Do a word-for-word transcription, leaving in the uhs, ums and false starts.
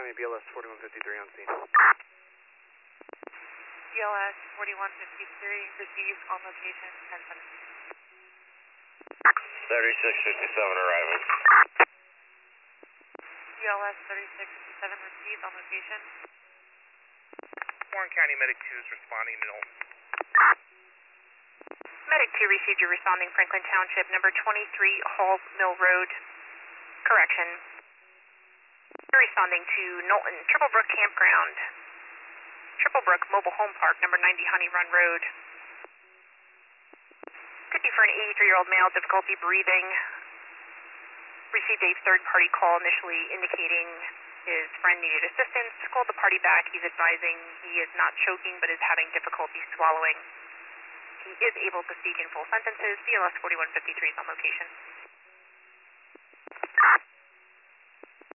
County, B L S forty-one fifty-three on scene. B L S forty-one fifty-three, received on location, ten seventeen. thirty-six fifty-seven arriving. B L S thirty-six fifty-seven, received on location. Warren County Medic two is responding to Knowlton. Medic two received your responding Franklin Township, number twenty-three Hall Mill Road. Correction. You're responding to Knowlton, Triple Brook Campground. Triple Brook Mobile Home Park, number ninety Honey Run Road. Could be for an eighty-three-year-old male, difficulty breathing. Received a third-party call initially indicating his friend needed assistance. Called the party back. He's advising he is not choking but is having difficulty swallowing. He is able to speak in full sentences. B L S forty-one fifty-three is on location.